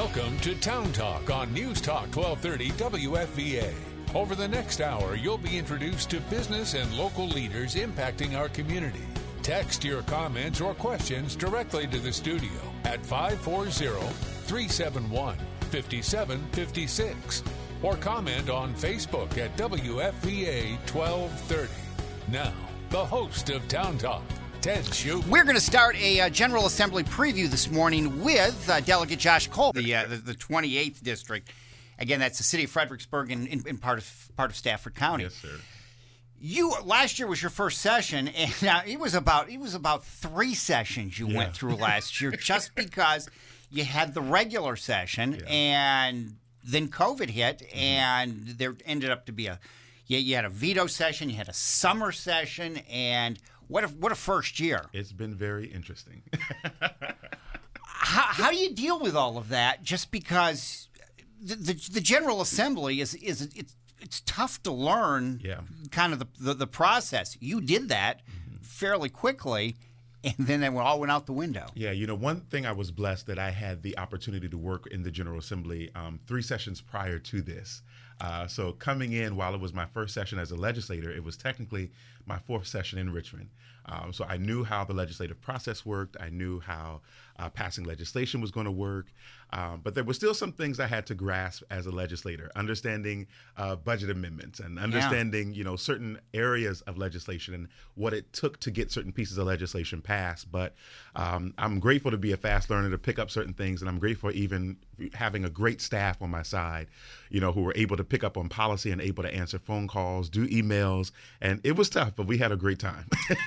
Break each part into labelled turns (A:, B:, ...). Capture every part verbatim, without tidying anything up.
A: Welcome to Town Talk on News Talk twelve thirty W F V A. Over the next hour, you'll be introduced to business and local leaders impacting our community. Text your comments or questions directly to the studio at five four zero, three seven one, five seven five six or comment on Facebook at W F V A twelve thirty. Now, the host of Town Talk, Ted Shute.
B: We're going to start a uh, General Assembly preview this morning with uh, Delegate Josh Cole, the, uh, the the twenty-eighth District. Again, that's the city of Fredericksburg and in, in part of part of Stafford County.
C: Yes, sir.
B: You last year was your first session, and uh, it was about it was about three sessions you
C: yeah.
B: went through last year, just because you had the regular session
C: yeah.
B: and then COVID hit, mm-hmm. and there ended up to be a you, you had a veto session, you had a summer session, and what a what a first year.
C: It's been very interesting.
B: how, how do you deal with all of that? Just because the the, the General Assembly is is it's it's tough to learn.
C: Yeah.
B: Kind of the, the the process. You did that mm-hmm. fairly quickly, and then they all went out the window.
C: Yeah, you know, one thing I was blessed that I had the opportunity to work in the General Assembly um, three sessions prior to this. Uh, so coming in while it was my first session as a legislator, it was technically my fourth session in Richmond. Um, so I knew how the legislative process worked. I knew how uh, passing legislation was going to work. Um, but there were still some things I had to grasp as a legislator, understanding uh, budget amendments and understanding, yeah. you know, certain areas of legislation and what it took to get certain pieces of legislation passed. But um, I'm grateful to be a fast learner, to pick up certain things. And I'm grateful even having a great staff on my side, you know, who were able to pick up on policy and able to answer phone calls, do emails. And it was tough, but we had a great time.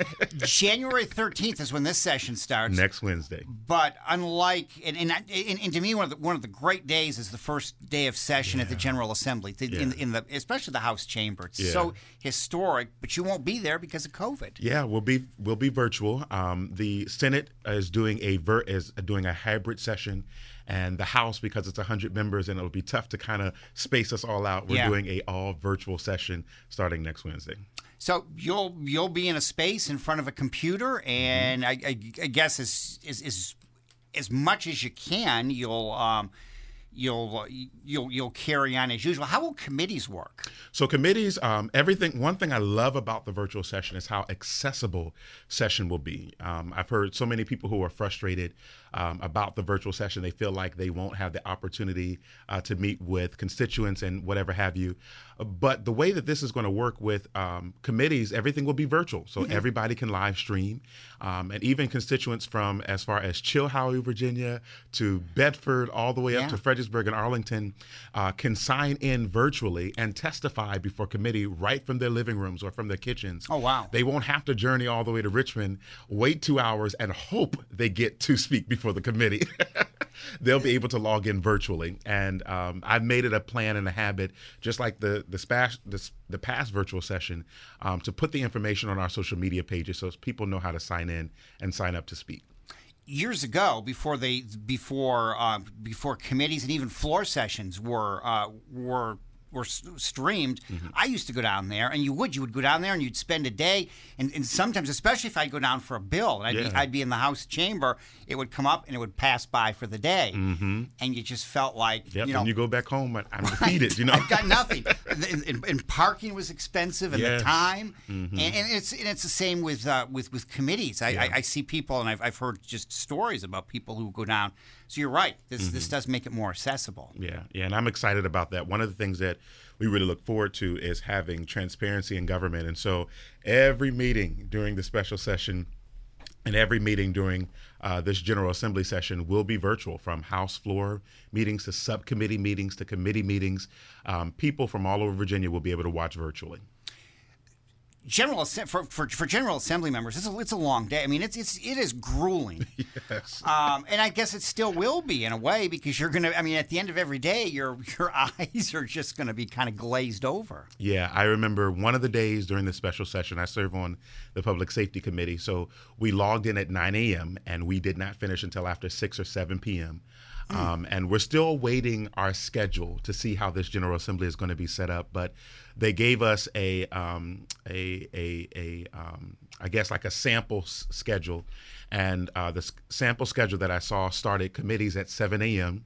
B: January thirteenth is when this session starts.
C: Next Wednesday.
B: But unlike, and, and, and, and to me, one of the one of the great days is the first day of session
C: yeah.
B: at the General Assembly, the,
C: yeah.
B: in, in the especially the House chamber. It's
C: yeah.
B: so historic, but you won't be there because of COVID.
C: Yeah, we'll be we'll be virtual. Um, the Senate is doing a ver- is doing a hybrid session, and the House, because it's one hundred members and it'll be tough to kind of space us all out, we're
B: yeah.
C: doing a all virtual session starting next Wednesday.
B: So you'll you'll be in a space in front of a computer, and mm-hmm. I, I, I guess as, as as as much as you can, you'll um, you'll you'll you'll carry on as usual. How will committees work?
C: So committees, um, everything. One thing I love about the virtual session is how accessible session will be. Um, I've heard so many people who are frustrated um, about the virtual session. They feel like they won't have the opportunity uh, to meet with constituents and whatever have you. But the way that this is going to work with um, committees, everything will be virtual. So mm-hmm. everybody can live stream. Um, and even constituents from as far as Chilhowie, Virginia, to Bedford, all the way up
B: yeah.
C: to Fredericksburg and Arlington uh, can sign in virtually and testify before committee right from their living rooms or from their kitchens.
B: Oh, wow.
C: They won't have to journey all the way to Richmond, wait two hours, and hope they get to speak before the committee. They'll be able to log in virtually. And um, I've made it a plan and a habit, just like the the, spa- the, the past virtual session, um, to put the information on our social media pages so people know how to sign in and sign up to speak.
B: Years ago, before they before uh, before committees and even floor sessions were uh, were were streamed, mm-hmm. I used to go down there, and you would you would go down there and you'd spend a day, and, and sometimes, especially if I'd go down for a bill, and I'd,
C: yeah.
B: be, I'd be in the House chamber, it would come up and it would pass by for the day,
C: mm-hmm.
B: and you just felt like,
C: yep,
B: you know,
C: and you go back home, I'm defeated, you know.
B: I've got nothing, and, and, and parking was expensive, and
C: yes.
B: the time,
C: mm-hmm.
B: and, and it's and it's the same with uh, with with committees. I,
C: yeah.
B: I, I see people, and I've I've heard just stories about people who go down. So you're right. This mm-hmm. this does make it more accessible.
C: Yeah, yeah, and I'm excited about that. One of the things that we really look forward to is having transparency in government. And so every meeting during the special session and every meeting during uh, this General Assembly session will be virtual, from House floor meetings to subcommittee meetings to committee meetings. Um, people from all over Virginia will be able to watch virtually.
B: General for, for for General Assembly members, it's a, it's a long day. I mean, it's it's it is grueling.
C: Yes.
B: Um, and I guess it still will be in a way, because you're gonna. I mean, at the end of every day, your your eyes are just gonna be kind of glazed over.
C: Yeah, I remember one of the days during the special session. I serve on the Public Safety Committee, so we logged in at nine a.m. and we did not finish until after six or seven p.m. Um, and we're still awaiting our schedule to see how this General Assembly is going to be set up. But they gave us a, um, a, a, a um, I guess like a sample s- schedule. And uh, the s- sample schedule that I saw started committees at seven a.m.,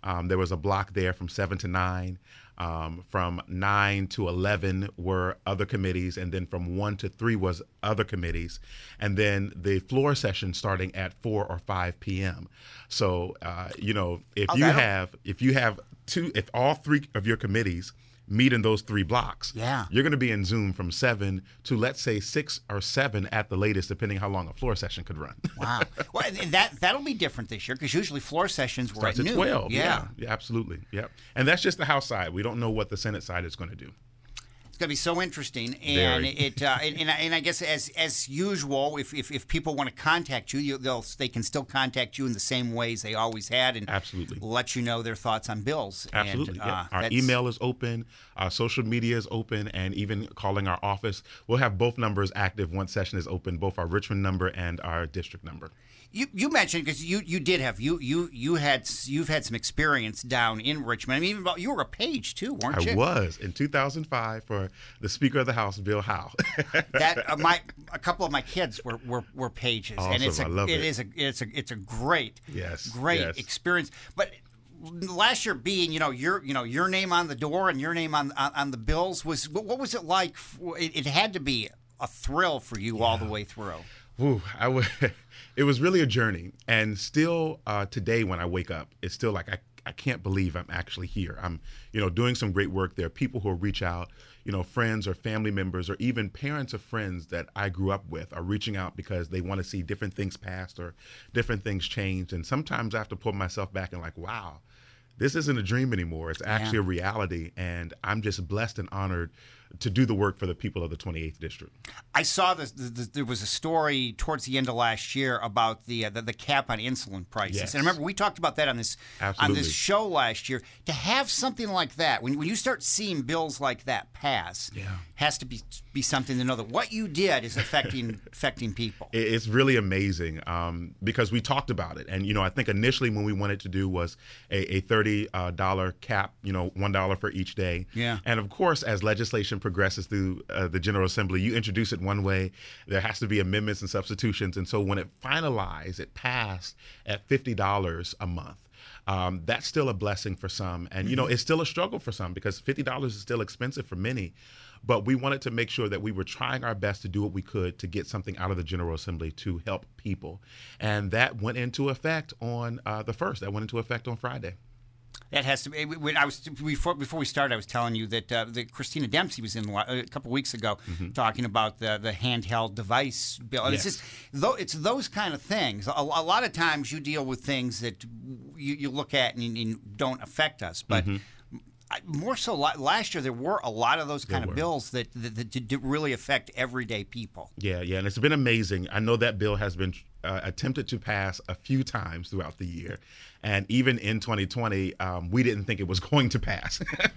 C: Um, there was a block there from seven to nine. Um, from nine to eleven were other committees, and then from one to three was other committees, and then the floor session starting at four or five p.m. So, uh, you know, if
B: Oh,
C: you
B: that'll-
C: have if you have two, if all three of your committees meet in those three blocks,
B: Yeah.
C: you're going to be in Zoom from seven to, let's say, six or seven at the latest, depending how long a floor session could run.
B: Wow. Well, and that that'll be different this year because usually floor sessions were
C: Starts
B: at
C: at
B: noon.
C: twelve.
B: Yeah.
C: Yeah. yeah, absolutely. Yep. And that's just the House side. We don't know what the Senate side is going to do.
B: It's going to be so interesting, and
C: Very.
B: it uh, and, and, I- and I guess as as usual, if, if, if people want to contact you, you, they'll they can still contact you in the same ways they always had, and
C: Absolutely.
B: let you know their thoughts on bills.
C: Absolutely.
B: And,
C: yeah.
B: uh,
C: Our
B: that's-
C: email is open. Our social media is open, and even calling our office. We'll have both numbers active once session is open, both our Richmond number and our district number.
B: You you mentioned because you, you did have you you you had you've had some experience down in Richmond. I mean, even about, you were a page too, weren't
C: I
B: you?
C: was in two thousand five for the Speaker of the House, Bill Howe.
B: That uh, my a couple of my kids were were, were pages, and
C: Awesome.
B: it's a
C: I love
B: it
C: it.
B: is a it's a it's a great
C: Yes,
B: great
C: yes.
B: experience. But last year being you know your you know your name on the door and your name on on, on the bills was what, what was it like? For, it, it had to be a thrill for you all the way through.
C: Whew, I w- it was really a journey, and still uh, today when I wake up, it's still like I, I can't believe I'm actually here. I'm you know doing some great work. There are people who reach out, you know, friends or family members or even parents of friends that I grew up with are reaching out because they want to see different things passed or different things changed. And sometimes I have to pull myself back and like, wow, this isn't a dream anymore. It's actually
B: Yeah.
C: a reality, and I'm just blessed and honored to do the work for the people of the twenty-eighth District.
B: I saw this. The, the, there was a story towards the end of last year about the uh, the, the cap on insulin prices,
C: Yes.
B: and I remember we talked about that on this on
C: Absolutely.
B: this show last year. To have something like that, when when you start seeing bills like that pass,
C: Yeah.
B: has to be be something to know that what you did is affecting affecting people.
C: It- It's really amazing um, because we talked about it. And, you know, I think initially when we wanted to do was a, a thirty dollars cap, you know, one dollar for each day.
B: Yeah.
C: And, of course, as legislation progresses through uh, the General Assembly, you introduce it one way. There has to be amendments and substitutions. And so when it finalized, it passed at fifty dollars a month. Um, that's still a blessing for some. And, you know, it's still a struggle for some because fifty dollars is still expensive for many. But we wanted to make sure that we were trying our best to do what we could to get something out of the General Assembly to help people. And that went into effect on uh, the first. That went into effect on Friday.
B: That has to be. When I was before before we started, I was telling you that uh, that Christina Dempsey was in a couple weeks ago talking about the the handheld device bill. And
C: Yes.
B: it's just though it's those kind of things. A, a lot of times you deal with things that you, you look at and, and don't affect us, but. I- More so, la- last year there were a lot of those kind of
C: were.
B: bills that, that, that did really affect everyday people.
C: Yeah, yeah, and it's been amazing. I know that bill has been uh, attempted to pass a few times throughout the year, and even in twenty twenty, um, we didn't think it was going to pass.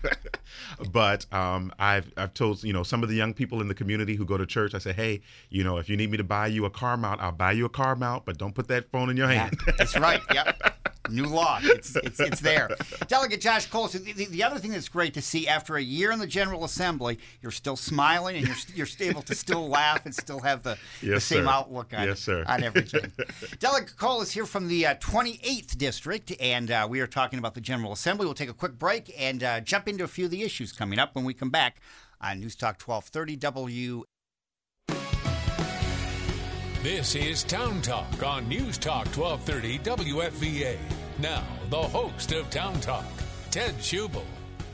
C: But um, I've I've told you know some of the young people in the community who go to church, I say, hey, you know, if you need me to buy you a car mount, I'll buy you a car mount, but don't put that phone in your
B: Yeah,
C: hand.
B: that's right. Yep. New law. It's, it's, it's there. Delegate Josh Cole, so the, the, the other thing that's great to see after a year in the General Assembly, you're still smiling and you're, you're able to still laugh and still have the, the
C: Yes,
B: same
C: sir.
B: outlook on,
C: Yes, sir.
B: on everything. Delegate Cole is here from the uh, twenty-eighth District, and uh, we are talking about the General Assembly. We'll take a quick break and uh, jump into a few of the issues coming up when we come back on News Talk twelve thirty W.
A: This is Town Talk on News Talk twelve thirty W F V A. Now, the host of Town Talk, Ted Schubel.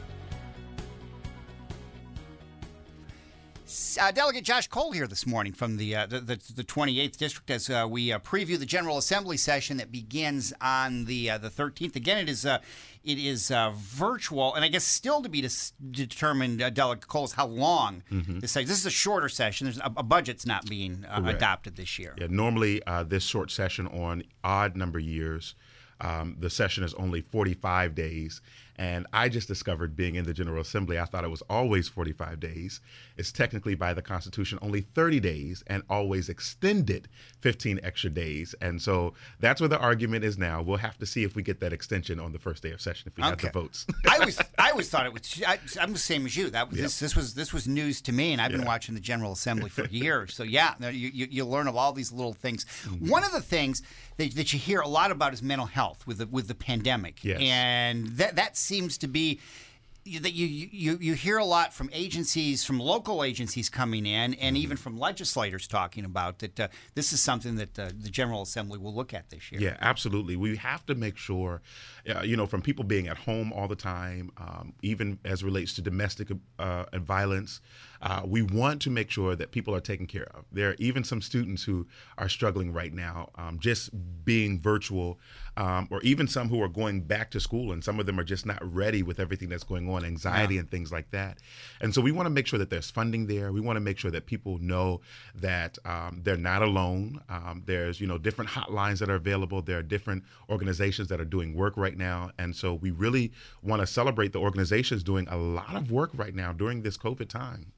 B: Uh, Delegate Josh Cole here this morning from the uh, the, the, the twenty-eighth District as uh, we uh, preview the General Assembly session that begins on the uh, the thirteenth. Again, it is uh, it is uh, virtual, and I guess still to be dis- determined, uh, Delegate Cole, is how long this session. This is a shorter session. There's a, a budget's not being uh,
C: Correct.
B: adopted this year.
C: Yeah, normally uh, this short session on odd number years, um, the session is only forty-five days. And I just discovered being in the General Assembly, I thought it was always forty-five days. It's technically by the Constitution only thirty days and always extended fifteen extra days. And so that's where the argument is now. We'll have to see if we get that extension on the first day of session if we
B: okay.
C: have the votes.
B: I always I always thought it was. I, I'm the same as you. That yep. this this was this was news to me, and I've been
C: yeah.
B: watching the General Assembly for years. So yeah, you, you, you learn of all these little things. Mm-hmm. One of the things that, that you hear a lot about is mental health with the with the pandemic,
C: yes.
B: and that that seems to be that you, you you hear a lot from agencies, from local agencies coming in, and mm-hmm. even from legislators talking about that uh, this is something that uh, the General Assembly will look at this year.
C: Yeah, absolutely. We have to make sure, uh, you know, from people being at home all the time, um, even as relates to domestic uh, violence, uh, we want to make sure that people are taken care of. There are even some students who are struggling right now, um, just being virtual, um, or even some who are going back to school, and some of them are just not ready with everything that's going on, anxiety yeah. and things like that. And so we want to make sure that there's funding there. We want to make sure that people know that um, they're not alone. Um, there's, you know, different hotlines that are available. There are different organizations that are doing work right now. And so we really want to celebrate the organizations doing a lot of work right now during this COVID time.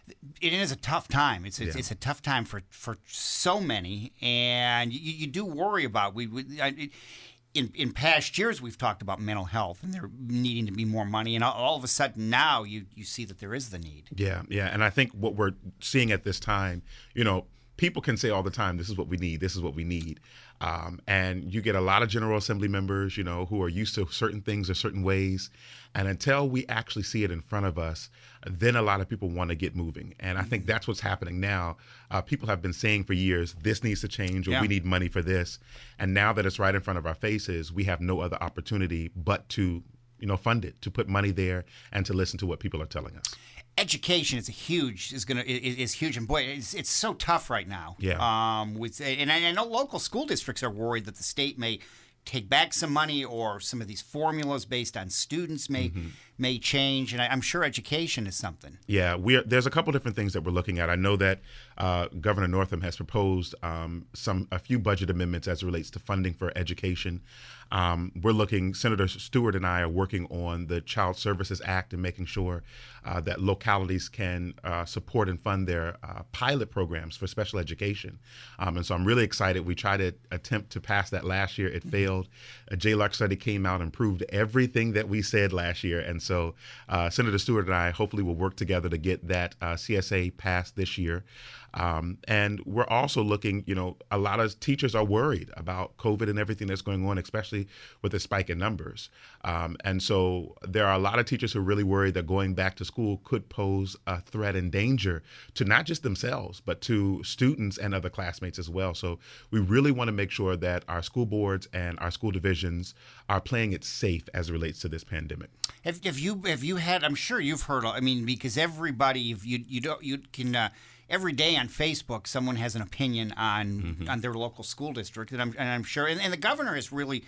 B: It is a tough time. It's it's,
C: Yeah.
B: it's a tough time for, for so many, and you, you do worry about we. we I, in in past years, we've talked about mental health and there needing to be more money, and all, all of a sudden now you you see that there is the need.
C: Yeah, yeah, and I think what we're seeing at this time, you know, people can say all the time, "This is what we need. This is what we need." Um, and you get a lot of General Assembly members, you know, who are used to certain things or certain ways. And until we actually see it in front of us, then a lot of people want to get moving. And I think that's what's happening now. Uh, people have been saying for years, this needs to change, or
B: yeah.
C: we need money for this. And now that it's right in front of our faces, we have no other opportunity but to, you know, fund it, to put money there and to listen to what people are telling us.
B: Education is a huge is gonna is, is huge, and boy, it's it's so tough right now.
C: Yeah.
B: Um. With and I, I know local school districts are worried that the state may take back some money, or some of these formulas based on students may mm-hmm. may change, and I, I'm sure education is something.
C: Yeah, we're there's a couple different things that we're looking at. I know that uh, Governor Northam has proposed um, some a few budget amendments as it relates to funding for education. Um, we're looking, Senator Stewart and I are working on the Child Services Act and making sure uh, that localities can uh, support and fund their uh, pilot programs for special education. Um, and so I'm really excited. We tried to attempt to pass that last year. It failed. A J L A R C study came out and proved everything that we said last year. And so uh, Senator Stewart and I hopefully will work together to get that uh, C S A passed this year. Um, and we're also looking, you know, a lot of teachers are worried about COVID and everything that's going on, especially with the spike in numbers. Um, and so there are a lot of teachers who are really worried that going back to school could pose a threat and danger to not just themselves, but to students and other classmates as well. So we really want to make sure that our school boards and our school divisions are playing it safe as it relates to this pandemic.
B: Have, have you have you had? I'm sure you've heard. I mean, because everybody, you you don't you can. Uh, Every day on Facebook, someone has an opinion on mm-hmm. on their local school district, and I'm, and I'm sure, and, and the governor has really,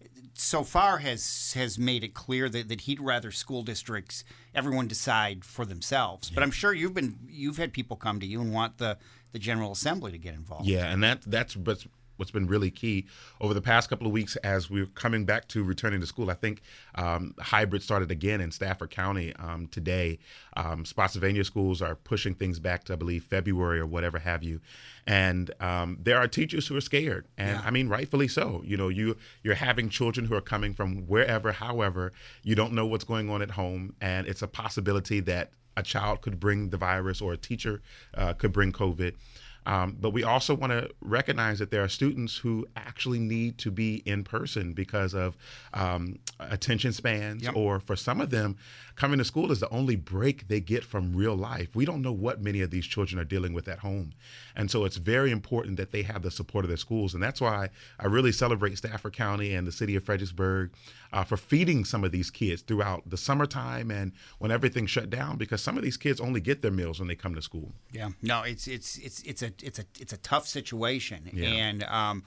B: so far, has has made it clear that, that he'd rather school districts, everyone decide for themselves. Yeah. But I'm sure you've been you've had people come to you and want the, the General Assembly to get involved.
C: Yeah, and that that's what's what's been really key over the past couple of weeks as we're coming back to returning to school. I think um, hybrid started again in Stafford County um, today. Um, Spotsylvania schools are pushing things back to, I believe, February or whatever have you. And um, there are teachers who are scared, and yeah. I mean, rightfully so. You know, you you're having children who are coming from wherever, however, you don't know what's going on at home, and it's a possibility that a child could bring the virus or a teacher uh, could bring COVID. Um, but we also want to recognize that there are students who actually need to be in person because of um, attention spans, yep. or for some of them, coming to school is the only break they get from real life. We don't know what many of these children are dealing with at home. And so it's very important that they have the support of their schools. And that's why I really celebrate Stafford County and the city of Fredericksburg uh, for feeding some of these kids throughout the summertime and when everything shut down, because some of these kids only get their meals when they come to school.
B: Yeah, no, it's it's it's it's a it's a it's a tough situation,
C: yeah.
B: and um,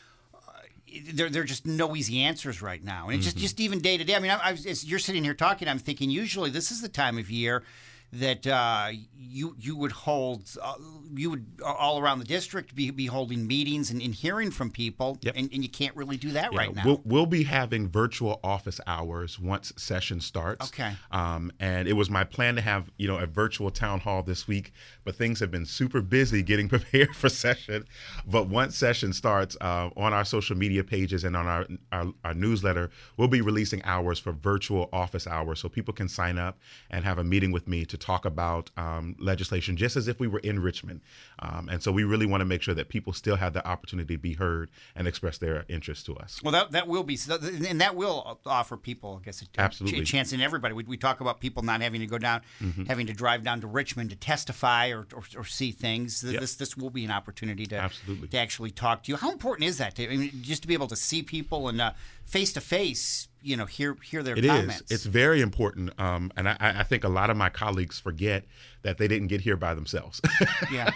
B: there there are just no easy answers right now, and it's mm-hmm. just just even day to day. I mean, I, I was, as you're sitting here talking, I'm thinking usually this is the time of year that uh, you you would hold uh, you would all around the district be, be holding meetings and, and hearing from people,
C: Yep.
B: and, and you can't really do that
C: Yeah,
B: right now.
C: We'll, we'll be having virtual office hours once session starts.
B: Okay.
C: Um, and it was my plan to have, you know, a virtual town hall this week, but things have been super busy getting prepared for session. But once session starts, uh, on our social media pages and on our, our our newsletter, we'll be releasing hours for virtual office hours, so people can sign up and have a meeting with me to talk about um, legislation, just as if we were in Richmond. Um, and so we really want to make sure that people still have the opportunity to be heard and express their interest to us.
B: Well, that that will be, and that will offer people, I guess, a,
C: Absolutely.
B: a chance in everybody. We, we talk about people not having to go down,
C: Mm-hmm.
B: having to drive down to Richmond to testify or, or, or see things.
C: Yep.
B: This this will be an opportunity to
C: Absolutely.
B: to actually talk to you. How important is that? To, I mean, just to be able to see people and face to face, you know, hear hear their
C: It is.
B: comments.
C: It's very important, um, and I, I think a lot of my colleagues forget that they didn't get here by themselves.
B: Yeah.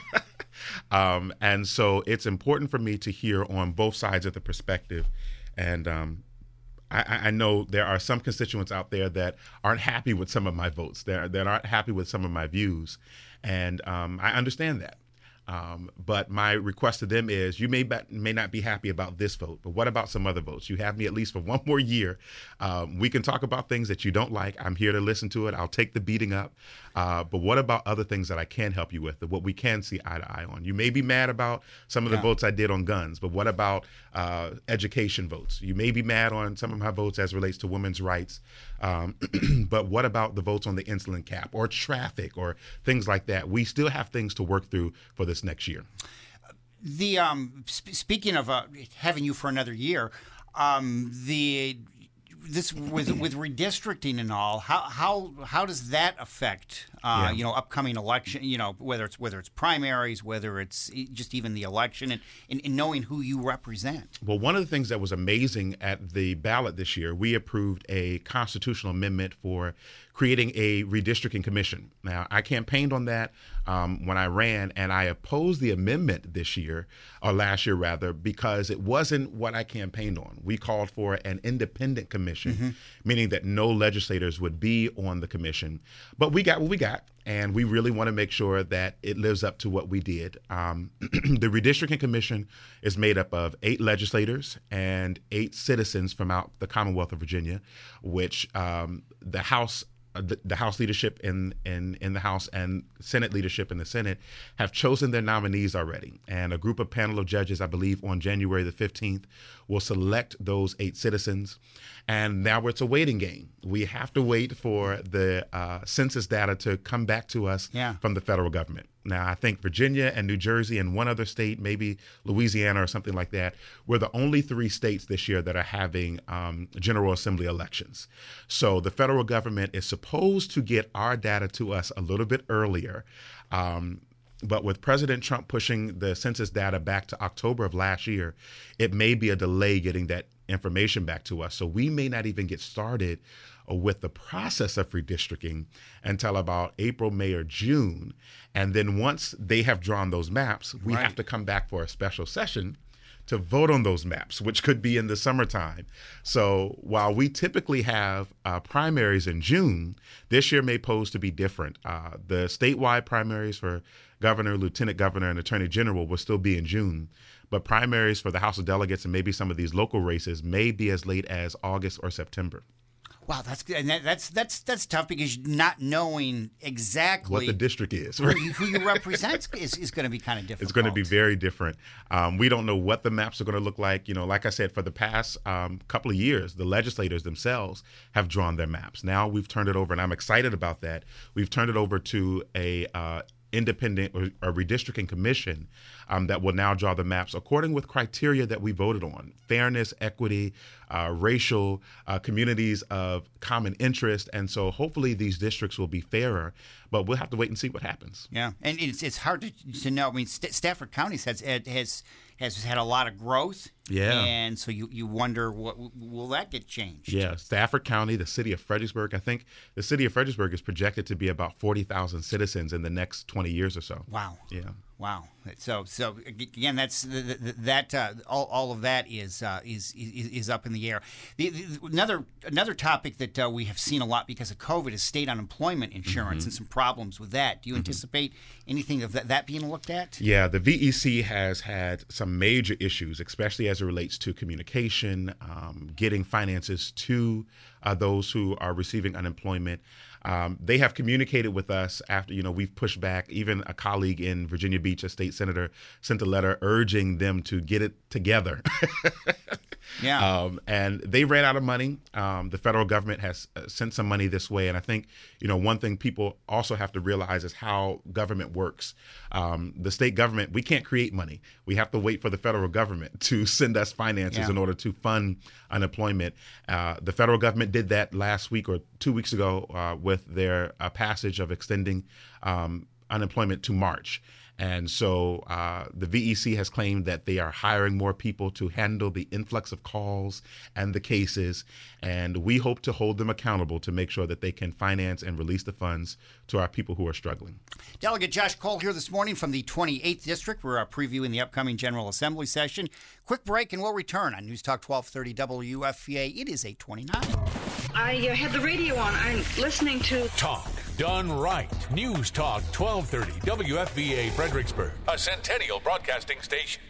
C: Um, and so it's important for me to hear on both sides of the perspective. And um, I, I know there are some constituents out there that aren't happy with some of my votes, that, that aren't happy with some of my views. And um, I understand that. Um, but my request to them is, you may be, may not be happy about this vote, but what about some other votes? You have me at least for one more year. Um, we can talk about things that you don't like. I'm here to listen to it. I'll take the beating up. Uh, but what about other things that I can help you with, what we can see eye to eye on? You may be mad about some of the
B: Yeah.
C: votes I did on guns, but what about uh, education votes? You may be mad on some of my votes as relates to women's rights, um, but what about the votes on the insulin cap or traffic or things like that? We still have things to work through for this next year.
B: The um, sp- speaking of uh, having you for another year, um, the this with with redistricting and all, how how how does that affect uh,
C: Yeah.
B: you know upcoming election? You know, whether it's whether it's primaries, whether it's just even the election, and, and, and knowing who you represent.
C: Well, one of the things that was amazing at the ballot this year, we approved a constitutional amendment for creating a redistricting commission. Now, I campaigned on that um, when I ran, and I opposed the amendment this year, or last year rather, because it wasn't what I campaigned on. We called for an independent commission, mm-hmm. meaning that no legislators would be on the commission. But we got what we got, and we really want to make sure that it lives up to what we did. Um, the redistricting commission is made up of eight legislators and eight citizens from out the Commonwealth of Virginia, which um, the House The, the House leadership in, in, in the House and Senate leadership in the Senate have chosen their nominees already. And a group of panel of judges, I believe, on January the fifteenth, will select those eight citizens. And now it's a waiting game. We have to wait for the uh, census data to come back to us
B: Yeah.
C: from the federal government. Now, I think Virginia and New Jersey and one other state, maybe Louisiana or something like that, we're the only three states this year that are having um, General Assembly elections. So the federal government is supposed to get our data to us a little bit earlier. Um, but with President Trump pushing the census data back to October of last year, it may be a delay getting that information back to us. So we may not even get started with the process of redistricting until about April, May, or June. And then once they have drawn those maps, we
B: Right.
C: have to come back for a special session to vote on those maps, which could be in the summertime. So while we typically have uh, primaries in June, this year may pose to be different. Uh, the statewide primaries for governor, lieutenant governor, and attorney general will still be in June. But primaries for the House of Delegates and maybe some of these local races may be as late as August or September.
B: Wow, that's good. And that, that's that's that's tough because not knowing exactly
C: What the district is.
B: who you, who you represent is, is going to be kind of difficult.
C: It's going to be very different. Um, we don't know what the maps are going to look like. You know, like I said, for the past um, couple of years, the legislators themselves have drawn their maps. Now we've turned it over, and I'm excited about that. We've turned it over to a uh, independent or, or redistricting commission um, that will now draw the maps according with criteria that we voted on: fairness, equity, uh, racial, uh, communities of common interest. And so hopefully these districts will be fairer, but we'll have to wait and see what happens.
B: Yeah, and it's it's hard to, to know. I mean, St- Stafford County has has has had a lot of growth.
C: Yeah.
B: And so you, you wonder, what will that get changed?
C: Yeah, Stafford County, the city of Fredericksburg. I think the city of Fredericksburg is projected to be about forty thousand citizens in the next twenty years or so.
B: Wow.
C: Yeah.
B: Wow. So, so again, that's that. Uh, all, all of that is, uh, is is is up in the air. The, the, another another topic that uh, we have seen a lot because of COVID is state unemployment insurance mm-hmm. and some problems with that. Do you mm-hmm. anticipate anything of that, that being looked at?
C: Yeah, the V E C has had some major issues, especially as it relates to communication, um, getting finances to uh, those who are receiving unemployment. Um, they have communicated with us after, you know, we've pushed back. Even a colleague in Virginia Beach, a state senator, sent a letter urging them to get it together.
B: Yeah.
C: Um, and they ran out of money. Um, the federal government has uh, sent some money this way. And I think, you know, one thing people also have to realize is how government works. Um, the state government, we can't create money. We have to wait for the federal government to send us finances yeah. in order to fund unemployment. Uh, the federal government did that last week or two weeks ago uh, with their uh, passage of extending um, unemployment to March. And so uh, the V E C has claimed that they are hiring more people to handle the influx of calls and the cases. And we hope to hold them accountable to make sure that they can finance and release the funds to our people who are struggling.
B: Delegate Josh Cole here this morning from the twenty-eighth District. We're uh, previewing the upcoming General Assembly session. Quick break and we'll return on News Talk twelve thirty W F V A. It is eight twenty-nine.
D: I uh, had the radio on. I'm listening to
A: Talk Done Right. News Talk twelve thirty W F V A Fredericksburg, a Centennial Broadcasting station.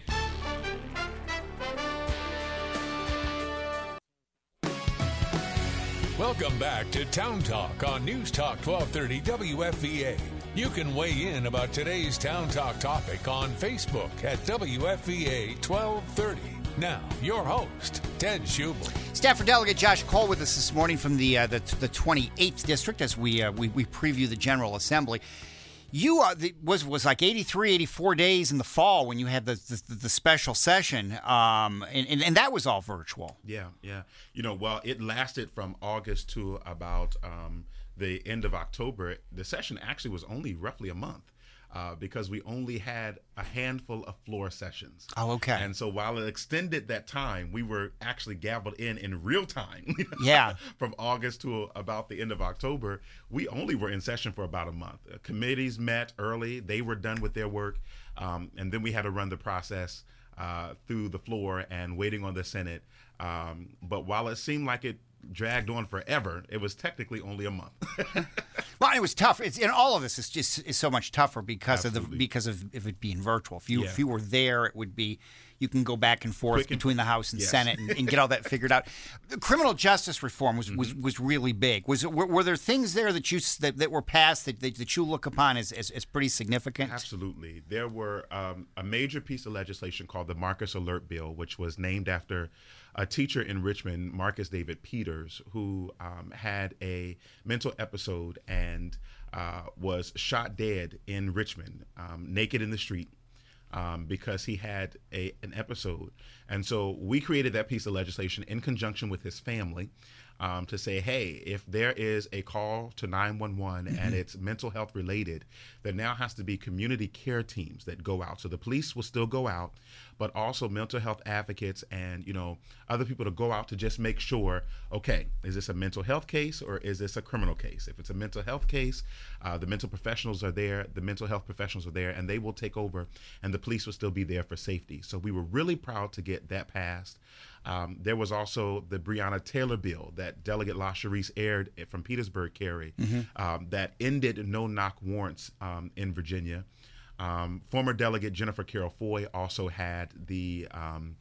A: Welcome back to Town Talk on News Talk twelve thirty W F V A. You can weigh in about today's Town Talk topic on Facebook at W F V A twelve thirty. Now, your host, Ted Schubel.
B: Stafford Delegate Josh Cole with us this morning from the uh, the, the twenty-eighth District as we, uh, we we preview the General Assembly. You uh, the, was was like eighty-three, eighty-four days in the fall when you had the the, the special session, um, and, and and that was all virtual.
C: Yeah, yeah. You know, well, it lasted from August to about um, the end of October. The session actually was only roughly a month. Uh, because we only had a handful of floor sessions.
B: Oh, okay.
C: And so while it extended that time, we were actually gaveled in in real time.
B: Yeah.
C: From August to about the end of October, we only were in session for about a month. Uh, committees met early. They were done with their work. Um, and then we had to run the process uh, through the floor and waiting on the Senate. Um, but while it seemed like it dragged on forever, it was technically only a month.
B: Well, it was tough. It's, and all of this is just is so much tougher because
C: Absolutely.
B: of the because of, of it being virtual. If you
C: Yeah.
B: if you were there, it would be you can go back and forth
C: Quick and-
B: between the House and
C: Yes.
B: Senate and, and get all that figured out. The criminal justice reform was, mm-hmm. was, was really big. Was it, were, were there things there that you that, that were passed that, that that you look upon as as, as pretty significant?
C: Absolutely. There were um, a major piece of legislation called the Marcus Alert Bill, which was named after a teacher in Richmond, Marcus David Peters, who um, had a mental episode and uh, was shot dead in Richmond, um, naked in the street. Um, because he had a, an episode. And so we created that piece of legislation in conjunction with his family um, to say, hey, if there is a call to nine one one mm-hmm. and it's mental health related, there now has to be community care teams that go out. So the police will still go out, but also mental health advocates and, you know, other people to go out to just make sure, okay, is this a mental health case or is this a criminal case? If it's a mental health case, uh, the mental professionals are there, the mental health professionals are there, and they will take over, and the police will still be there for safety. So we were really proud to get that passed. Um, there was also the Breonna Taylor bill that Delegate LaSharice aired from Petersburg, Cary, mm-hmm. um, that ended no-knock warrants um, in Virginia. Um, former Delegate Jennifer Carroll Foy also had the um,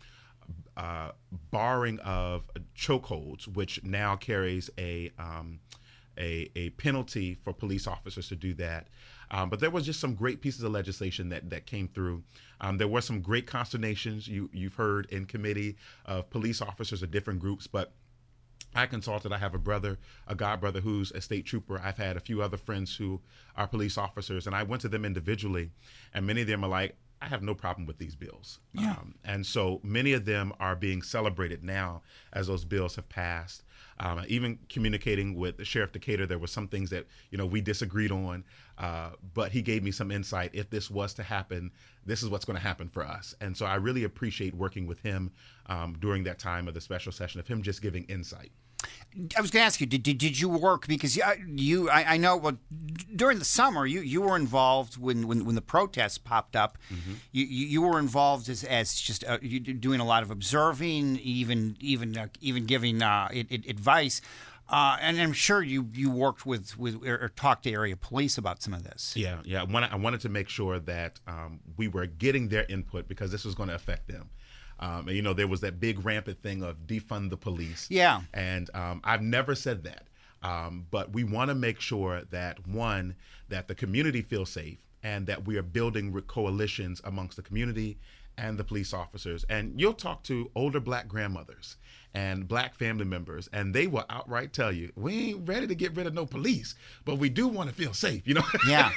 C: uh, barring of chokeholds, which now carries a, um, a a penalty for police officers to do that. Um, but there was just some great pieces of legislation that, that came through. Um, there were some great consternations you, you've heard in committee of police officers of different groups, but I consulted. I have a brother, a god brother who's a state trooper. I've had a few other friends who are police officers, and I went to them individually, and many of them are like, I have no problem with these bills.
B: Yeah.
C: Um, and so many of them are being celebrated now as those bills have passed. Um, even communicating with Sheriff Decatur, there were some things that, you know, we disagreed on, uh, but he gave me some insight. If this was to happen, this is what's going to happen for us. And so I really appreciate working with him um, during that time of the special session, of him just giving insight.
B: I was going to ask you, did, did did you work because you, you I, I know well during the summer you, you were involved when, when, when the protests popped up. Mm-hmm. You, you you were involved as as just uh, you doing a lot of observing, even even uh, even giving uh, it, it, advice. Uh, and I'm sure you, you worked with, with or, or talked to area police about some of this.
C: Yeah, yeah. I wanted, I wanted to make sure that um, we were getting their input because this was going to affect them. Um, and, you know, there was that big rampant thing of defund the police.
B: Yeah.
C: And um, I've never said that. Um, but we want to make sure that, one, that the community feels safe and that we are building coalitions amongst the community and the police officers. And you'll talk to older black grandmothers and black family members, and they will outright tell you, we ain't ready to get rid of no police, but we do want to feel safe, you know?
B: Yeah.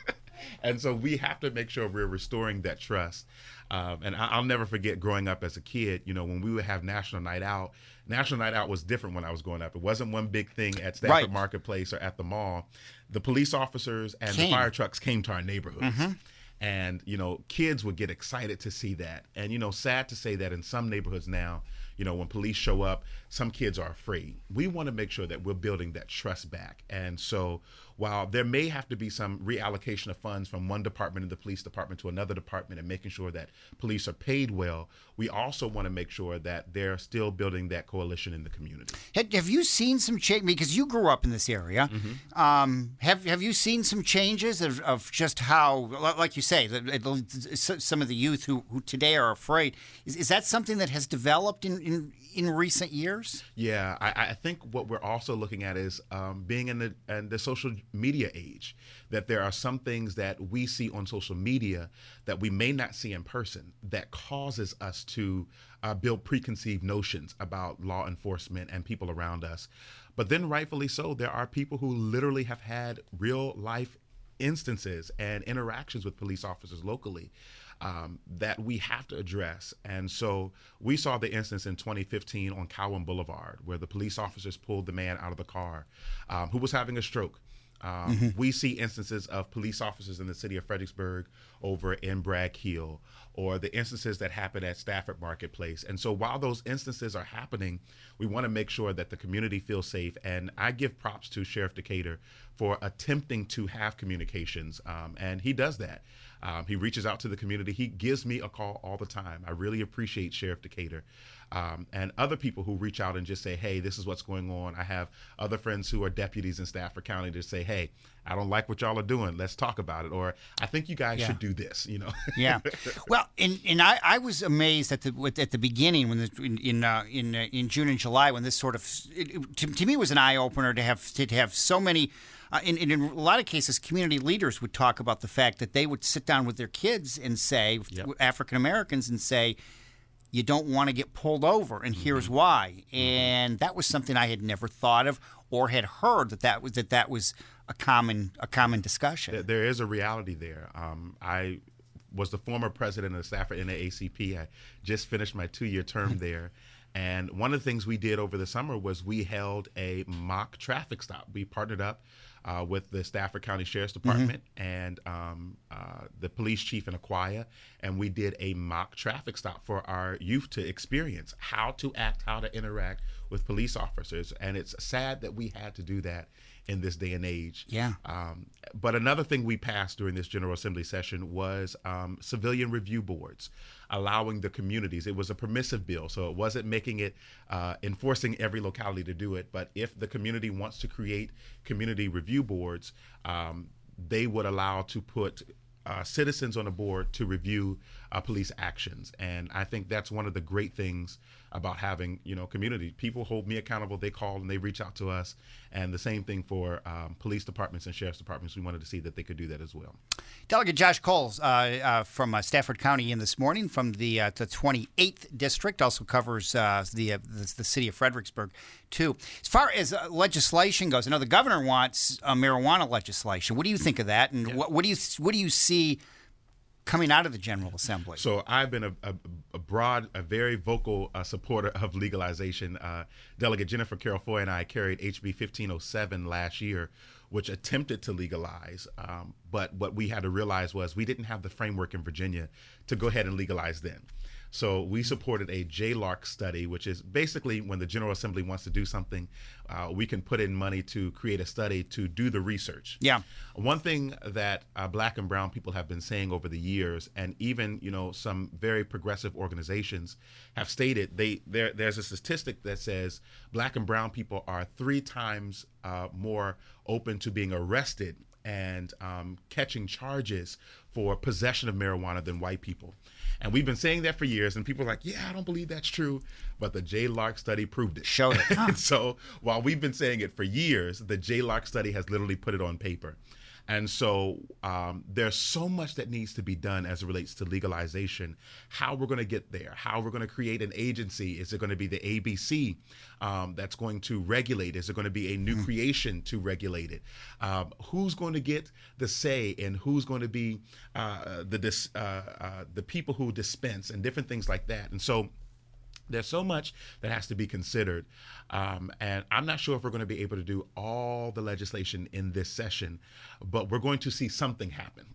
C: And so we have to make sure we're restoring that trust. Um, and I, I'll never forget growing up as a kid, you know, when we would have National Night Out. National Night Out was different when I was growing up. It wasn't one big thing at Stafford
B: Right.
C: Marketplace or at the mall. The police officers and
B: Came.
C: the fire trucks came to our neighborhoods.
B: Mm-hmm.
C: And, you know, kids would get excited to see that. And, you know, sad to say that in some neighborhoods now, you know, when police show up, some kids are afraid. We want to make sure that we're building that trust back. And so while there may have to be some reallocation of funds from one department in the police department to another department and making sure that police are paid well, we also want to make sure that they're still building that coalition in the community.
B: Have you seen some change? Because you grew up in this area. Mm-hmm. Um, have have you seen some changes of, of just how, like you say, the, some of the youth who, who today are afraid? Is, is that something that has developed in, in, in recent years?
C: Yeah, I, I think what we're also looking at is um, being in the, in the social media age, that there are some things that we see on social media that we may not see in person that causes us to uh, build preconceived notions about law enforcement and people around us. But then rightfully so, there are people who literally have had real life instances and interactions with police officers locally um, that we have to address. And so we saw the instance in twenty fifteen on Cowan Boulevard where the police officers pulled the man out of the car um, who was having a stroke. Um, mm-hmm. We see instances of police officers in the city of Fredericksburg over in Bragg Hill, or the instances that happen at Stafford Marketplace. And so while those instances are happening, we want to make sure that the community feels safe. And I give props to Sheriff Decatur for attempting to have communications, um, and he does that. Um, he reaches out to the community. He gives me a call all the time. I really appreciate Sheriff Decatur. Um, and other people who reach out and just say, hey, this is what's going on. I have other friends who are deputies in Stafford County to say, hey, I don't like what y'all are doing. Let's talk about it. Or I think you guys yeah. should do this, you know?
B: Yeah. Well, and, and I, I was amazed at the at the beginning when the, in in uh, in, uh, in June and July when this sort of it, to, to me was an eye opener to have to have so many. Uh, in, in a lot of cases, community leaders would talk about the fact that they would sit down with their kids and say, yep. African Americans, and say, you don't want to get pulled over, and mm-hmm. here's why. Mm-hmm. And that was something I had never thought of or had heard that that was that that was a common a common discussion.
C: There is a reality there. Um, I was the former president of the Stafford N double A C P. I just finished my two-year term there. And one of the things we did over the summer was we held a mock traffic stop. We partnered up uh, with the Stafford County Sheriff's Department mm-hmm. and um, uh, the police chief in Aquia, and we did a mock traffic stop for our youth to experience how to act, how to interact with police officers. And it's sad that we had to do that in this day and age.
B: Yeah.
C: Um, but another thing we passed during this General Assembly session was um, civilian review boards, allowing the communities. It was a permissive bill, so it wasn't making it, uh, enforcing every locality to do it. But if the community wants to create community review boards, um, they would allow to put uh, citizens on the board to review uh, police actions. And I think that's one of the great things about having, you know, community. People hold me accountable. They call and they reach out to us. And the same thing for um, police departments and sheriff's departments. We wanted to see that they could do that as well.
B: Delegate Josh Coles uh, uh, from uh, Stafford County in this morning from the, uh, the twenty-eighth District, also covers uh, the, uh, the the city of Fredericksburg, too. As far as uh, legislation goes, I know the governor wants uh, marijuana legislation. What do you think of that? And yeah. what, what do you what do you see coming out of the General Assembly?
C: So I've been a, a, a broad, a very vocal uh, supporter of legalization. Uh, Delegate Jennifer Carroll Foy and I carried H B fifteen oh seven last year, which attempted to legalize. Um, but what we had to realize was we didn't have the framework in Virginia to go ahead and legalize then. So we supported a J LARC study, which is basically when the General Assembly wants to do something, uh, we can put in money to create a study to do the research.
B: Yeah.
C: One thing that uh, Black and brown people have been saying over the years, and even you know some very progressive organizations have stated, they there there's a statistic that says Black and brown people are three times uh, more open to being arrested and um, catching charges for possession of marijuana than white people. And we've been saying that for years, and people are like, yeah, I don't believe that's true. But the J LARC study proved it.
B: Showed it.
C: And so while we've been saying it for years, the J LARC study has literally put it on paper. And so um, there's so much that needs to be done as it relates to legalization, how we're going to get there, how we're going to create an agency. Is it going to be the A B C um, that's going to regulate? Is it going to be a new mm. creation to regulate it? Um, who's going to get the say, and who's going to be uh, the dis, uh, uh, the people who dispense, and different things like that. And so there's so much that has to be considered. Um, and I'm not sure if we're going to be able to do all the legislation in this session, but we're going to see something happen.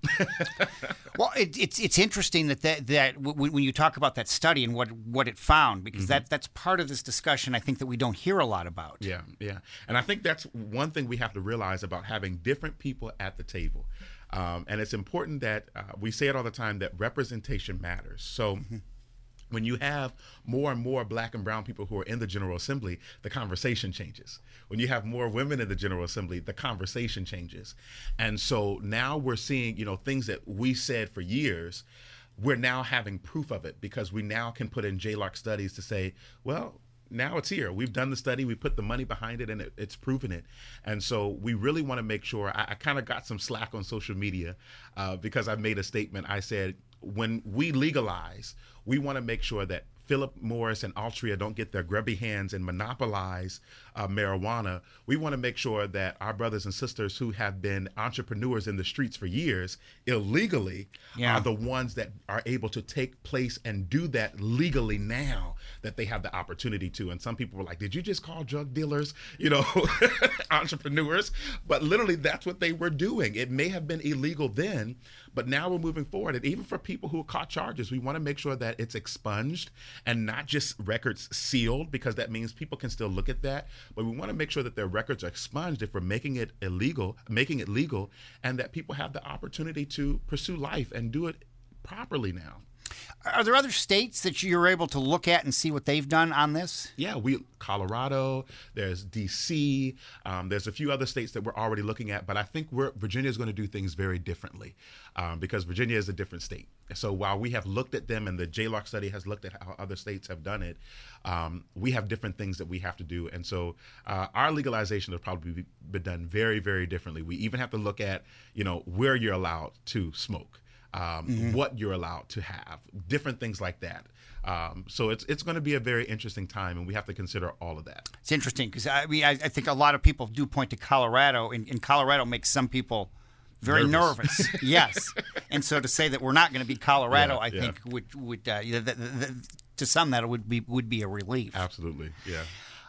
B: Well, it, it's it's interesting that that, that w- when you talk about that study and what, what it found, because mm-hmm. that that's part of this discussion I think that we don't hear a lot about.
C: Yeah, yeah. And I think that's one thing we have to realize about having different people at the table. Um, and it's important that uh, we say it all the time, that representation matters. So mm-hmm. when you have more and more Black and brown people who are in the General Assembly, the conversation changes. When you have more women in the General Assembly, the conversation changes. And so now we're seeing, you know, things that we said for years, we're now having proof of it, because we now can put in J LARC studies to say, well, now it's here. We've done the study, we put the money behind it, and it, it's proven it. And so we really want to make sure, I, I kind of got some slack on social media uh, because I made a statement. I said, when we legalize, we want to make sure that Philip Morris and Altria don't get their grubby hands and monopolize uh, marijuana. We want to make sure that our brothers and sisters who have been entrepreneurs in the streets for years illegally
B: yeah.
C: are the ones that are able to take place and do that legally now that they have the opportunity to. And some people were like, did you just call drug dealers, you know, entrepreneurs? But literally that's what they were doing. It may have been illegal then, but now we're moving forward. And even for people who caught charges, we want to make sure that it's expunged and not just records sealed, because that means people can still look at that. But we want to make sure that their records are expunged if we're making it illegal, making it legal, and that people have the opportunity to pursue life and do it properly now.
B: Are there other states that you're able to look at and see what they've done on this?
C: Yeah, we Colorado, there's D C, um, there's a few other states that we're already looking at, but I think we're, Virginia is going to do things very differently um, because Virginia is a different state. So while we have looked at them and the J LARC study has looked at how other states have done it, um, we have different things that we have to do. And so uh, our legalization will probably be, be done very, very differently. We even have to look at, you know, where you're allowed to smoke. Um, mm-hmm. what you're allowed to have, different things like that. Um, so it's it's going to be a very interesting time, and we have to consider all of that.
B: It's interesting because I mean I, I think a lot of people do point to Colorado, and, and Colorado makes some people very nervous. nervous. Yes, and so to say that we're not going to be Colorado, yeah, I yeah. think would would uh, the, the, the, to some that would be would be a relief.
C: Absolutely, yeah.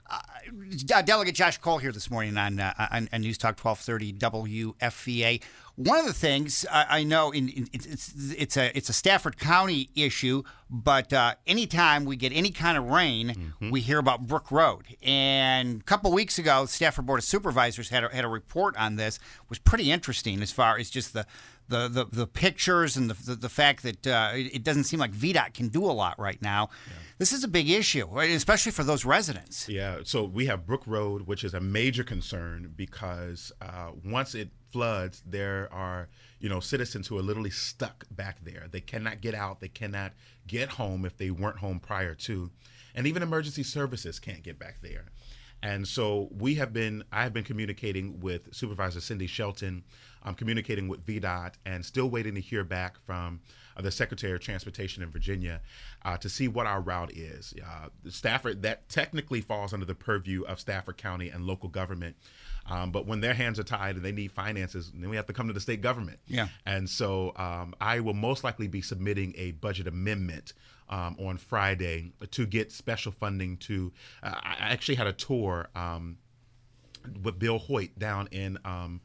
B: Uh, Delegate Josh Cole here this morning on, uh, on, on News Talk twelve thirty W F V A. One of the things I, I know in, in, it's it's a it's a Stafford County issue, but uh, anytime we get any kind of rain, mm-hmm. we hear about Brook Road. And a couple weeks ago, the Stafford Board of Supervisors had a, had a report on this. It was pretty interesting as far as just the the the, the pictures and the, the the fact that uh, it, it doesn't seem like V DOT can do a lot right now. Yeah. This is a big issue, right? Especially for those residents.
C: Yeah, so we have Brook Road, which is a major concern because uh, once it floods, there are, you know, citizens who are literally stuck back there. They cannot get out. They cannot get home if they weren't home prior to. And even emergency services can't get back there. And so we have been, I have been communicating with Supervisor Cindy Shelton. I'm communicating with V DOT and still waiting to hear back from uh, the Secretary of Transportation in Virginia uh, to see what our route is. Uh, Stafford, that technically falls under the purview of Stafford County and local government. Um, but when their hands are tied and they need finances, then we have to come to the state government.
B: Yeah.
C: And so um, I will most likely be submitting a budget amendment um, on Friday to get special funding to, uh, I actually had a tour um, with Bill Hoyt down in um,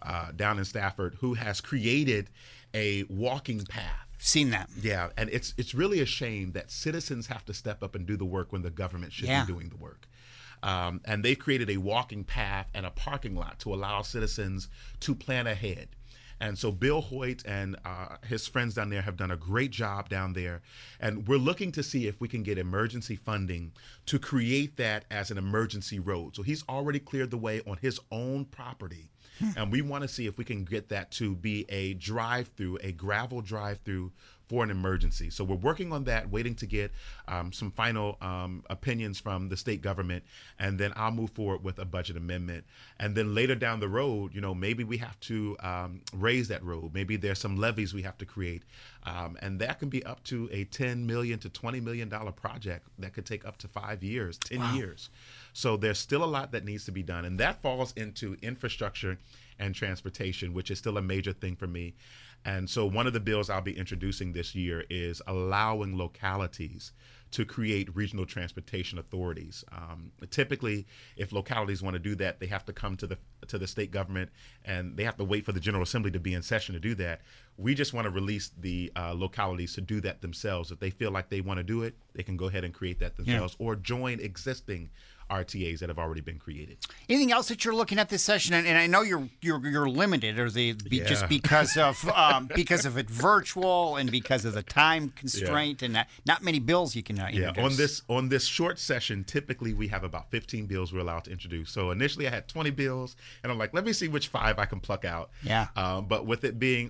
C: uh, down in Stafford who has created a walking path.
B: Seen that.
C: Yeah, and it's it's really a shame that citizens have to step up and do the work when the government should
B: Yeah.
C: be doing the work. Um, and they've created a walking path and a parking lot to allow citizens to plan ahead. And so Bill Hoyt and uh, his friends down there have done a great job down there. And we're looking to see if we can get emergency funding to create that as an emergency road. So he's already cleared the way on his own property. And we want to see if we can get that to be a drive-through, a gravel drive-through for an emergency. So we're working on that, waiting to get um, some final um, opinions from the state government, and then I'll move forward with a budget amendment. And then later down the road, you know, maybe we have to um, raise that road. Maybe there's some levies we have to create, um, and that can be up to a ten million to twenty million dollar project that could take up to five years, ten
B: Wow.
C: years. So there's still a lot that needs to be done, and that falls into infrastructure and transportation, which is still a major thing for me. And so one of the bills I'll be introducing this year is allowing localities to create regional transportation authorities. Um, typically, if localities want to do that, they have to come to the to the state government, and they have to wait for the General Assembly to be in session to do that. We just want to release the uh, localities to do that themselves. If they feel like they want to do it, they can go ahead and create that themselves, or join existing R T As that have already been created.
B: Anything else that you're looking at this session? And, and I know you're you're you're limited, or the be,
C: Yeah.
B: just because of um, because of it virtual and because of the time constraint, and not, not many bills you can uh,
C: Yeah,
B: introduce.
C: on this on this short session, typically we have about fifteen bills we're allowed to introduce. So initially I had twenty bills, and I'm like, let me see which five I can pluck out.
B: Yeah.
C: Um, but with it being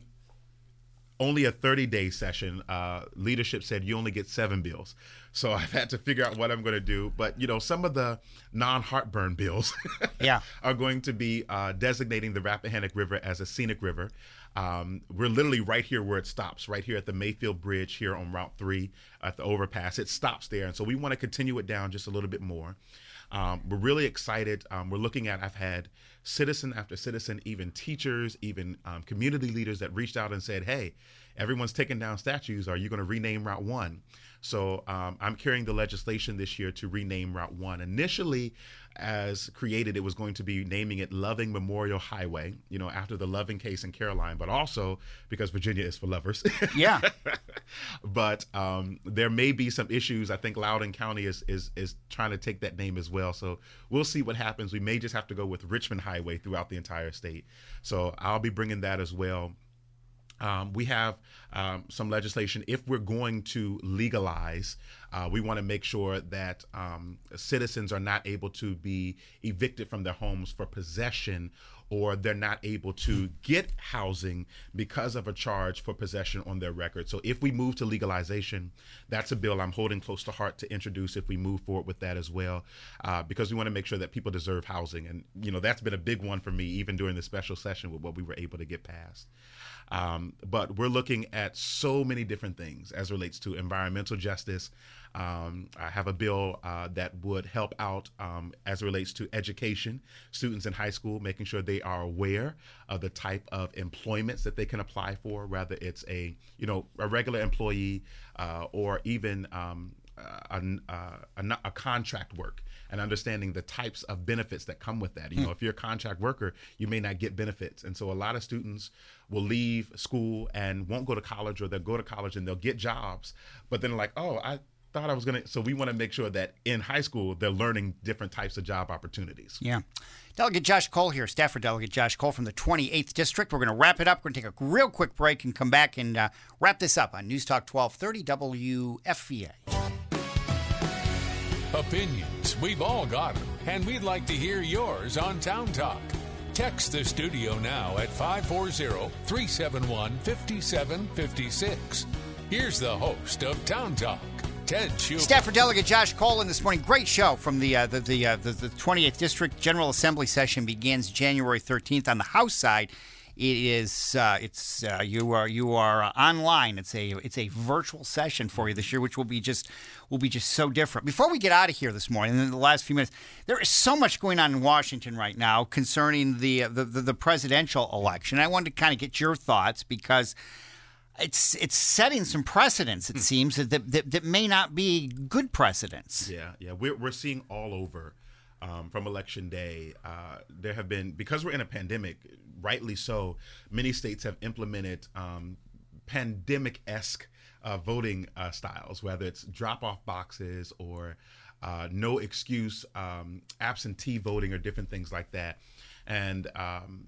C: only a thirty-day session, uh, leadership said you only get seven bills. So I've had to figure out what I'm going to do. But, you know, some of the non-heartburn bills
B: Yeah.
C: are going to be uh, designating the Rappahannock River as a scenic river. Um, we're literally right here where it stops, right here at the Mayfield Bridge here on Route three at the overpass. It stops there. And so we want to continue it down just a little bit more. Um, we're really excited. Um, we're looking at, I've had citizen after citizen, even teachers, even um, community leaders that reached out and said, hey, everyone's taking down statues. Are you going to rename Route one? So um, I'm carrying the legislation this year to rename Route one. Initially, as created, it was going to be naming it Loving Memorial Highway, you know, after the Loving case in Caroline, but also because Virginia is for lovers.
B: Yeah.
C: But um, there may be some issues. I think Loudoun County is, is is trying to take that name as well. So we'll see what happens. We may just have to go with Richmond Highway throughout the entire state. So I'll be bringing that as well. Um, we have um, some legislation. If we're going to legalize, uh, we want to make sure that um, citizens are not able to be evicted from their homes for possession, or they're not able to get housing because of a charge for possession on their record. So if we move to legalization, that's a bill I'm holding close to heart to introduce if we move forward with that as well, uh, because we want to make sure that people deserve housing. And, you know, that's been a big one for me, even during the special session with what we were able to get passed. Um, but we're looking at so many different things as relates to environmental justice. Um, I have a bill uh, that would help out um, as it relates to education, students in high school, making sure they are aware of the type of employments that they can apply for, whether it's a, you know, a regular employee uh, or even um, a, a, a contract work, and understanding the types of benefits that come with that. You know, if you're a contract worker, you may not get benefits. And so a lot of students will leave school and won't go to college, or they'll go to college and they'll get jobs, but then like, oh, I thought I was going to. So we want to make sure that in high school, they're learning different types of job opportunities.
B: Yeah. Delegate Josh Cole here, Stafford Delegate Josh Cole from the twenty-eighth District. We're going to wrap it up. We're going to take a real quick break and come back and uh, wrap this up on News Talk twelve thirty W F V A.
A: Opinions, we've all got them, and we'd like to hear yours on Town Talk. Text the studio now at five four zero, three seven one, five seven five six. Here's the host of Town Talk, Ted Schubert.
B: Stafford Delegate Josh Cole in this morning. Great show from the uh, the the, uh, the the twenty-eighth District. General Assembly session begins January thirteenth. On the House side, it is uh, it's uh, you are you are uh, online. It's a it's a virtual session for you this year, which will be just will be just so different. Before we get out of here this morning, in the last few minutes, there is so much going on in Washington right now concerning the the, the, the presidential election. I wanted to kind of get your thoughts because it's it's setting some precedents, it seems, that, that that may not be good precedents.
C: Yeah, yeah, we're we're seeing all over um, from election day. Uh, there have been, because we're in a pandemic, rightly so, many states have implemented um, pandemic-esque uh, voting uh, styles, whether it's drop-off boxes or uh, no excuse um, absentee voting or different things like that. And um,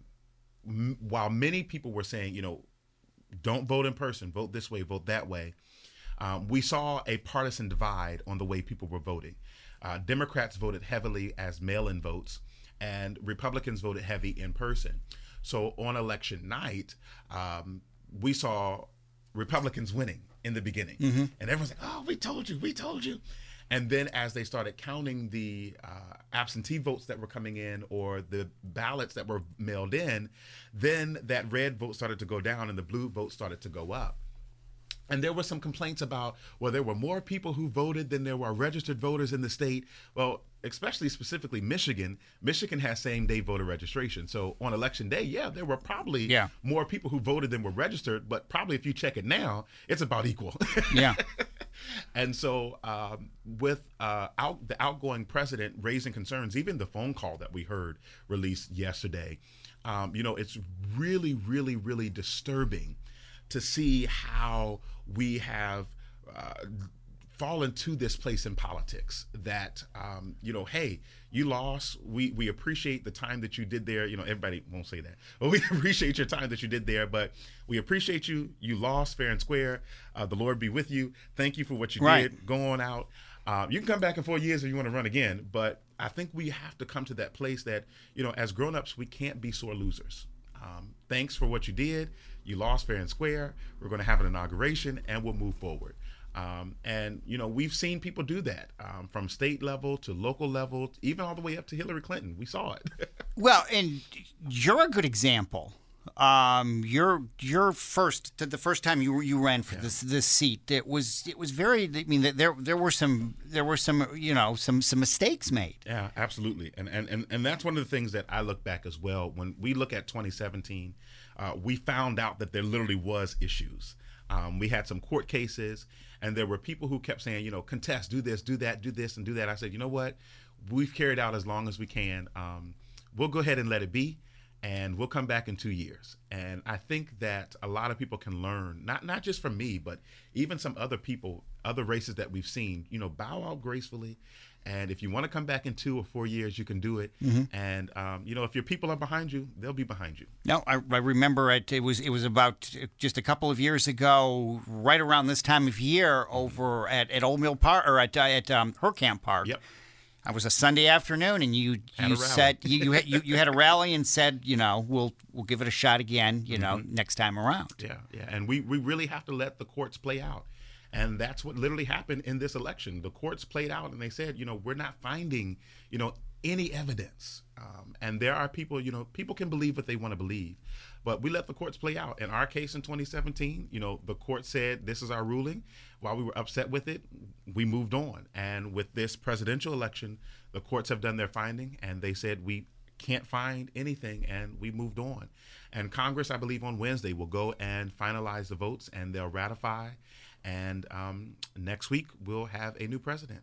C: m- while many people were saying, you know, don't vote in person, vote this way, vote that way, um, we saw a partisan divide on the way people were voting. Uh, Democrats voted heavily as mail-in votes, and Republicans voted heavy in person. So on election night, um, we saw Republicans winning in the beginning. Mm-hmm. And everyone's like, oh, we told you, we told you. And then as they started counting the uh, absentee votes that were coming in or the ballots that were mailed in, then that red vote started to go down and the blue vote started to go up. And there were some complaints about, well, there were more people who voted than there were registered voters in the state. Well, especially specifically Michigan. Michigan has same-day voter registration. So on election day, yeah, there were probably yeah. more people who voted than were registered. But probably if you check it now, it's about equal.
B: Yeah.
C: And so um, with uh, out, the outgoing president raising concerns, even the phone call that we heard released yesterday, um, you know, it's really, really, really disturbing to see how we have uh, fallen to this place in politics that, um, you know, hey, you lost. We we appreciate the time that you did there. You know, everybody won't say that, but we appreciate your time that you did there. But we appreciate you. You lost fair and square. Uh, the Lord be with you. Thank you for what you right. did. Go on out. Uh, you can come back in four years if you want to run again. But I think we have to come to that place that, you know, as grown-ups, we can't be sore losers. Um, thanks for what you did. You lost fair and square. We're going to have an inauguration and we'll move forward. Um, and, you know, we've seen people do that um, from state level to local level, even all the way up to Hillary Clinton. We saw it. Well,
B: and you're a good example. Um, you're you're first the first time you you ran for yeah. this this seat. It was it was very. I mean, there there were some there were some you know some some mistakes made.
C: Yeah, absolutely. And and and and that's one of the things that I look back as well. When we look at twenty seventeen, uh, we found out that there literally was issues. Um, we had some court cases, and there were people who kept saying, you know, contest, do this, do that, do this, and do that. I said, you know what? We've carried out as long as we can. Um, we'll go ahead and let it be. And we'll come back in two years. And I think that a lot of people can learn, not not just from me, but even some other people, other races that we've seen, you know, bow out gracefully. And if you want to come back in two or four years, you can do it. Mm-hmm. And, um, you know, if your people are behind you, they'll be behind you.
B: No, I, I remember it. It was it was about just a couple of years ago, right around this time of year, over at, at Old Mill Park, or at, at um, Herkamp Park.
C: Yep.
B: It was a Sunday afternoon, and you you said you you had, you you had a rally and said, you know, we'll we'll give it a shot again, you know, mm-hmm. next time around.
C: Yeah, yeah, and we, we really have to let the courts play out, and that's what literally happened in this election. The courts played out, and they said, you know, we're not finding, you know, any evidence, um, and there are people, you know, people can believe what they want to believe, but we let the courts play out. In our case in twenty seventeen, you know, the court said this is our ruling. While we were upset with it, we moved on. And with this presidential election, the courts have done their finding, and they said we can't find anything, and we moved on. And Congress, I believe, on Wednesday will go and finalize the votes, and they'll ratify. And um, next week, we'll have a new president.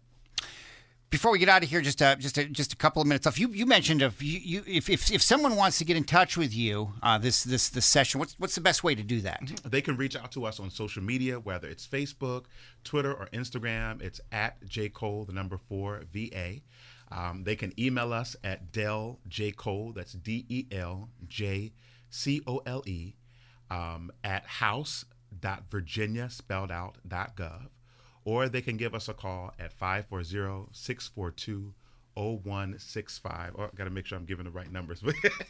B: Before we get out of here, just a, just a, just a couple of minutes off. You you mentioned if you, you if, if if someone wants to get in touch with you uh, this this this session, what's what's the best way to do that?
C: They can reach out to us on social media, whether it's Facebook, Twitter, or Instagram. It's at J Cole, the number four V A. Um, they can email us at Del J Cole. That's D E L J C O L E um, at house dot virginia spelled out dot gov. Or they can give us a call at five four zero, six four two, zero one six five. Oh, I've got to make sure I'm giving the right numbers.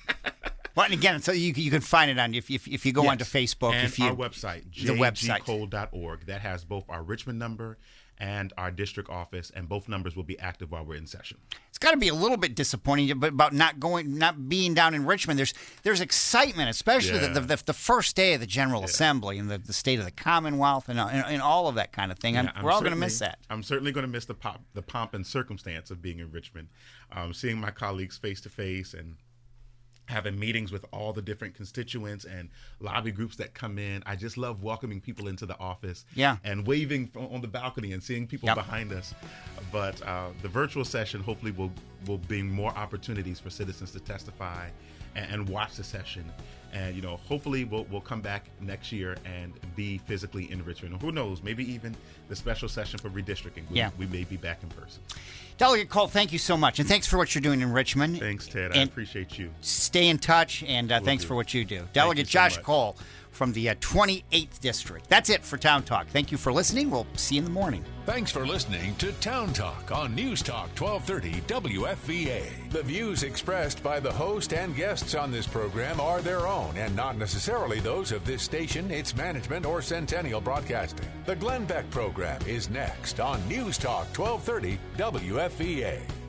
B: Well, and again, so you you can find it on if if, if you go
C: yes.
B: onto Facebook.
C: And
B: if you,
C: our website, j g cole dot org. That has both our Richmond number and our district office, and both numbers will be active while we're in session.
B: It's got to be a little bit disappointing about not going, not being down in Richmond. There's there's excitement, especially yeah. the, the the first day of the General yeah. Assembly and the, the state of the Commonwealth and, and, and all of that kind of thing. Yeah, we're all going to miss that.
C: I'm certainly going to miss the pop, the pomp and circumstance of being in Richmond, um, seeing my colleagues face to face and having meetings with all the different constituents and lobby groups that come in. I just love welcoming people into the office
B: yeah.
C: and waving on the balcony and seeing people
B: yep.
C: behind us. But uh, the virtual session hopefully will, will bring more opportunities for citizens to testify and, and watch the session. And, you know, hopefully we'll, we'll come back next year and be physically in Richmond. Who knows, maybe even the special session for redistricting. We,
B: yeah.
C: we may be back in person.
B: Delegate Cole, thank you so much. And thanks for what you're doing in Richmond.
C: Thanks, Ted.
B: And
C: I appreciate you.
B: Stay in touch, and uh, thanks
C: do.
B: for what you do.
C: Thank
B: Delegate
C: you so
B: Josh
C: much.
B: Cole from the uh, twenty-eighth District. That's it for Town Talk. Thank you for listening. We'll see you in the morning.
A: Thanks for listening to Town Talk on News Talk twelve thirty W F V A. The views expressed by the host and guests on this program are their own and not necessarily those of this station, its management, or Centennial Broadcasting. The Glenn Beck program is next on News Talk twelve thirty W F V A.